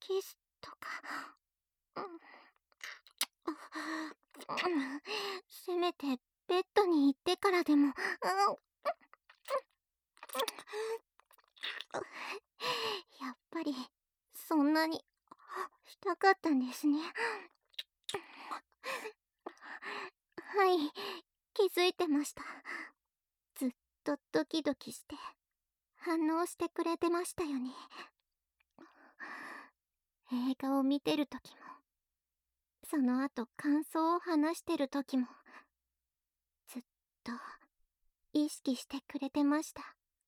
キスとか。せめてベッドに行ってからでも。やっぱりそんなにしたかったんですね。はい、気づいてました。ずっとドキドキして反応してくれてましたよね。映画を見てる時も、その後感想を話してる時も、ずっと意識してくれてました。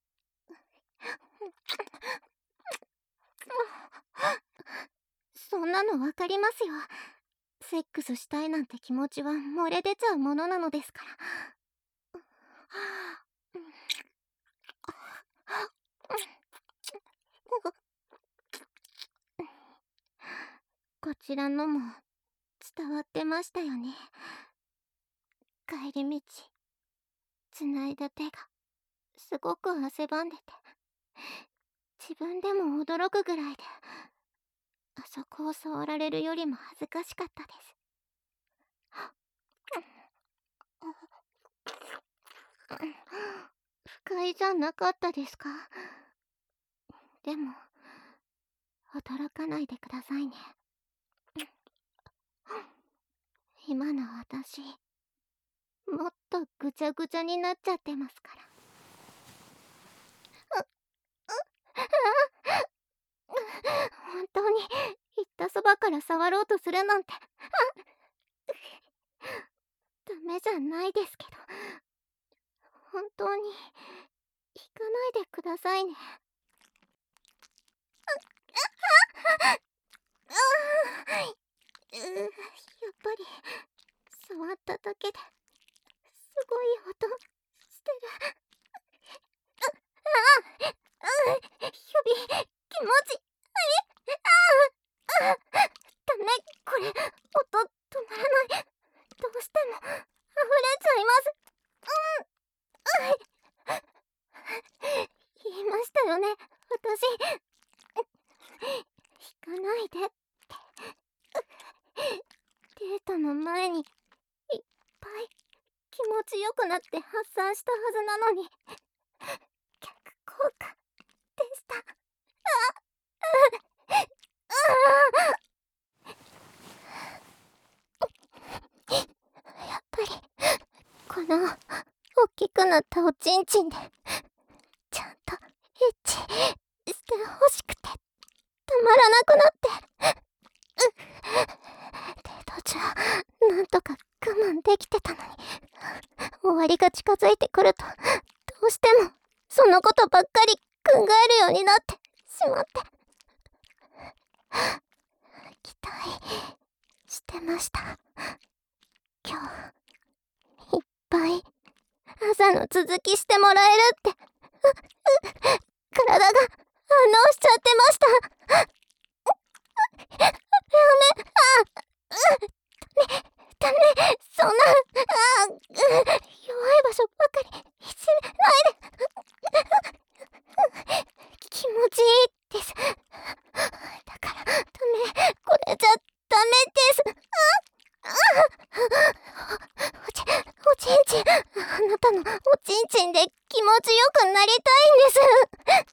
そんなのわかりますよ。セックスしたいなんて気持ちは漏れ出ちゃうものなのですから。こちらのも伝わってましたよね。帰り道、繋いだ手がすごく汗ばんでて、自分でも驚くぐらいで、あそこを触られるよりも恥ずかしかったです。不快じゃなかったですか？でも、驚かないでくださいね。今の私、もっとぐちゃぐちゃになっちゃってますから。本当に言ったそばから触ろうとするなんてダメじゃないですけど、本当に引かないでくださいね。やっぱり触っただけですごい音してる。ヒョビ、気持ちいい。ダメ、これ音止まらない。どうしても溢れちゃいます。言いましたよね、私。引かないでって。デートの前にいっぱい気持ちよくなって発散したはずなのに、逆効果でした。やっぱりこの大きくなったおちんちんでちゃんとエッチしてほしくてたまらなくなって、デート中なんとか我慢できてたのに、終わりが近づいてくるとどうしてもそのことばっかり考えるようになってしまって、期待してました。今日いっぱい朝の続きしてもらえるって。体が反応しちゃってました。ダメ、ダメ、そんな、弱い場所ばかりいじめないで。気持ちいいです。だから、ダメ、これじゃダメです。おちんちん、あなたのおちんちんで気持ちよくなりたいんです。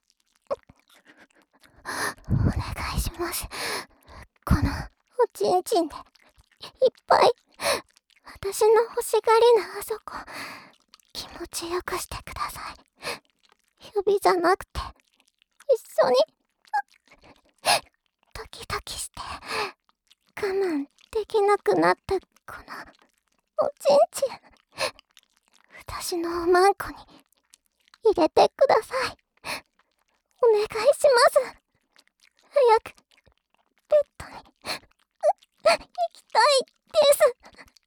お願いします。このおちんちんでいっぱい私の欲しがりなあそこ気持ちよくしてください。指じゃなくて一緒にドキドキして我慢できなくなったこのおちんちん、私のおまんこに入れてください。お願いします。早くベッドに行きたいです。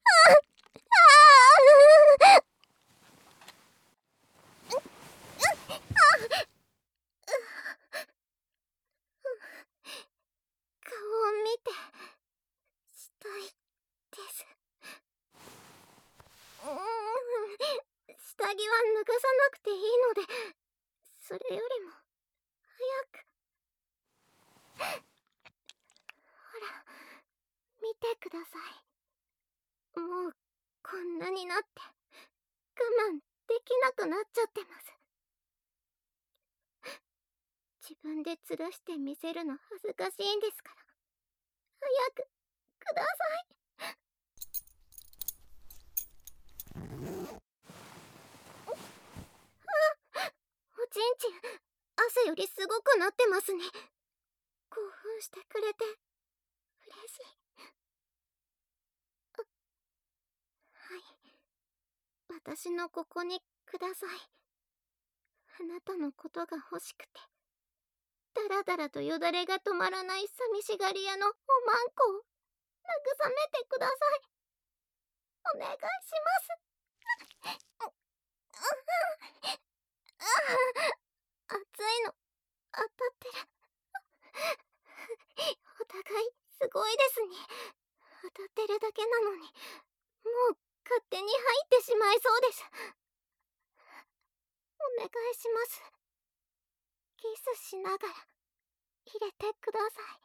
顔を見てしたいです。下着は脱がさなくていいので、それよりも早く。 てください。もうこんなになって我慢できなくなっちゃってます。自分で吊るして見せるの恥ずかしいんですから、早くください。おちんちん、汗よりすごくなってますね。興奮してくれて嬉しい。はい、私のここにください。あなたのことが欲しくて、だらだらとよだれが止まらない寂しがり屋のおまんこを慰めてください。お願いします。熱いの当たってる。お互いすごいですね。当たってるだけなのに、もう勝手に入ってしまいそうです。お願いします。キスしながら入れてください。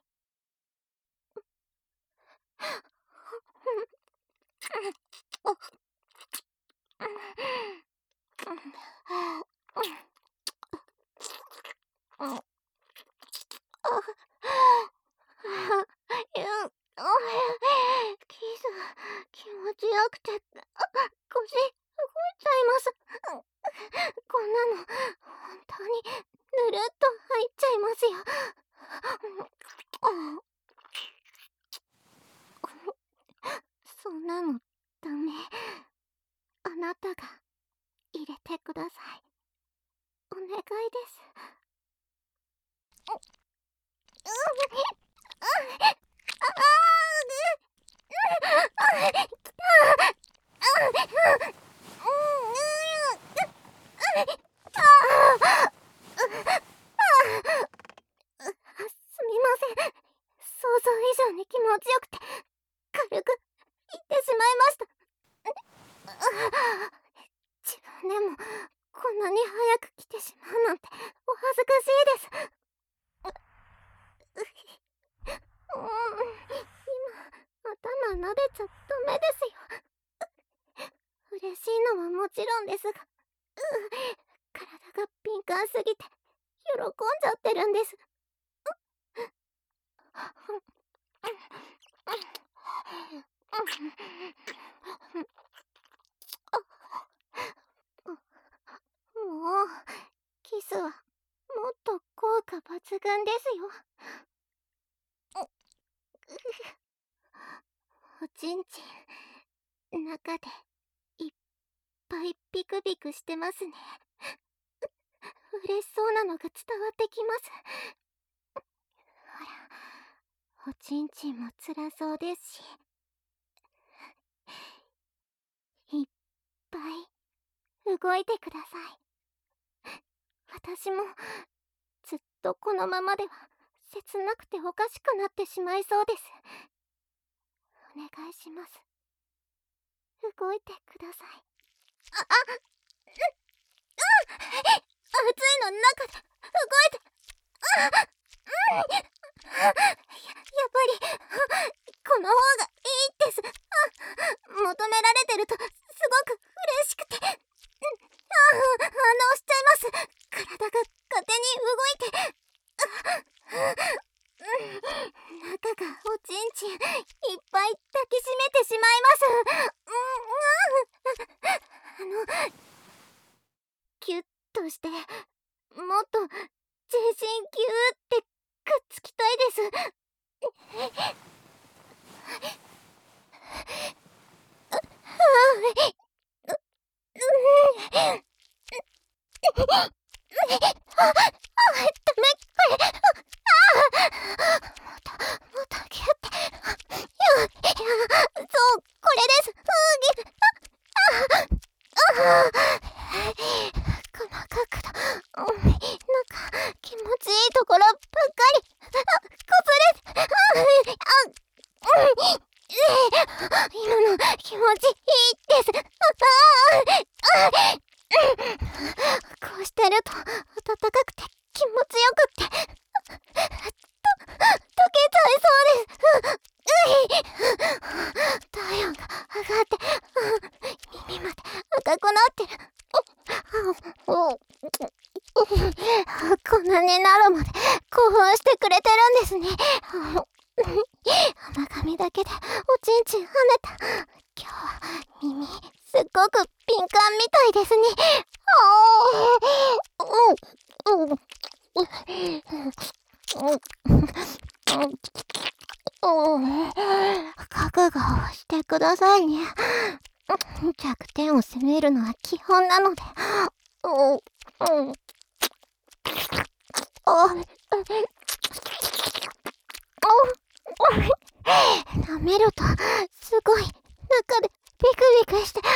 キス気持ちよくて腰動いちゃいます。こんなの本当にぬるっと入っちゃいますよ。そんなのダメ。あなたが入れてください。お願いです。すみません。想像以上に気持ちよくて軽く言ってしまいました。自分でもこんなに早く来てしまうなんてお恥ずかしいです。今頭撫でちゃダメですよ。嬉しいのはもちろんですが、体が敏感すぎて喜んじゃってるんです。もうキスはもっと効果抜群ですよ。おちんちん中でいっぱいビクビクしてますね。嬉しそうなのが伝わってきます。ほら、おちんちんも辛そうですし、いっぱい動いてください。私もずっとこのままでは切なくておかしくなってしまいそうです。お願いします。動いてください。熱いの中で動いて。やっぱりこの方がいいです。求められてるとすごく嬉しくて、反応しちゃいます。体が勝手に動いて。中がおちんちんいっぱい抱きしめてしまいます。キュッとして、もっと全身ギューってくっつきたいです。ダメ、これ。もっとギュって。そう、これです。この角度、なんか気持ちいいところばっかり。こすれ。今の気持ちいいです。こうしてると暖かくて気持ちよくって溶けちゃいそうです。 耳だけでおちんちん跳ねた。今日は耳すっごく敏感みたいですね。覚悟をしてくださいね。弱点を責めるのは基本なので。舐めるとすごい中でビクビクして、か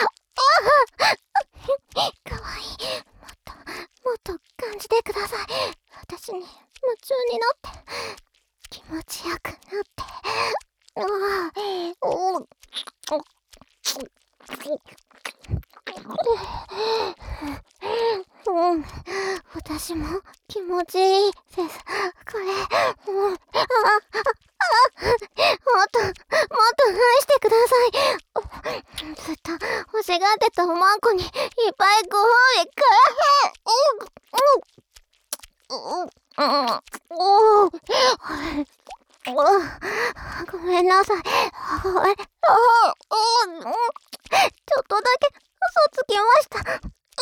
わいい。もっと感じてください。私に夢中になって気持ちよくなって。私も気持ちいいです。これ、もっと愛してください。ずっと欲しがってたおまんこにいっぱいご褒美くごめんなさい。ちょっとだけ嘘つきました。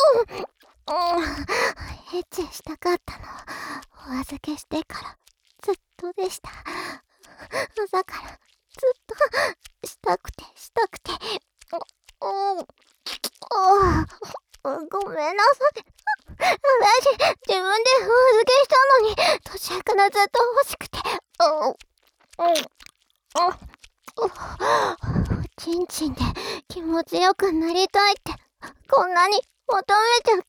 エッチしたかったのはお預けしてからずっとでした。朝からずっとしたくて。ごめんなさい。私、自分でお預けしたのに、年明からずっと欲しくて。おちんちんで気持ちよくなりたいって、こんなに求めちゃって。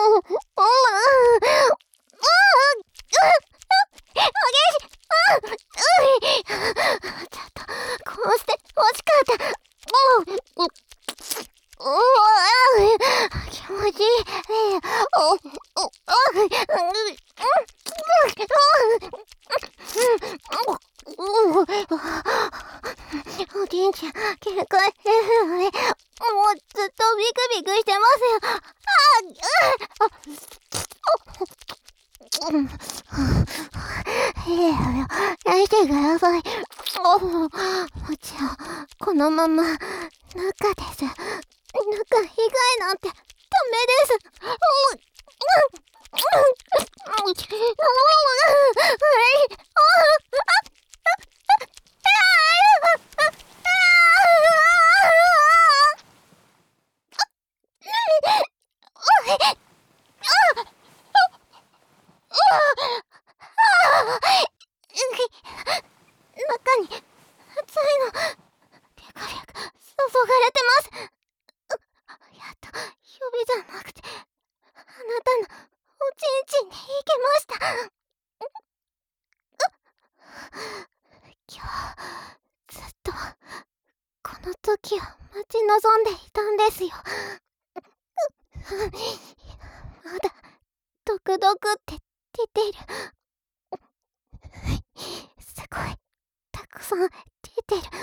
ちょっと、こうして欲しかった。気持ちいい。おちんちん、限界してるので、もうずっとビクビクしてますよ。いいよ、出してください。もちろん、このまま、中です。中以外なんて、ダメです。中に熱いのビクビク注がれてます。やっと指じゃなくてあなたのおちんちんに行けました。今日ずっとこの時を待ち望んでいたんですよ。まだドクドクって出てる。すごいたくさん出てる。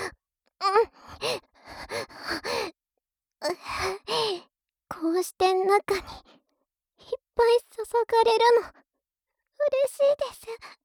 こうして中にいっぱい注がれるの嬉しいです。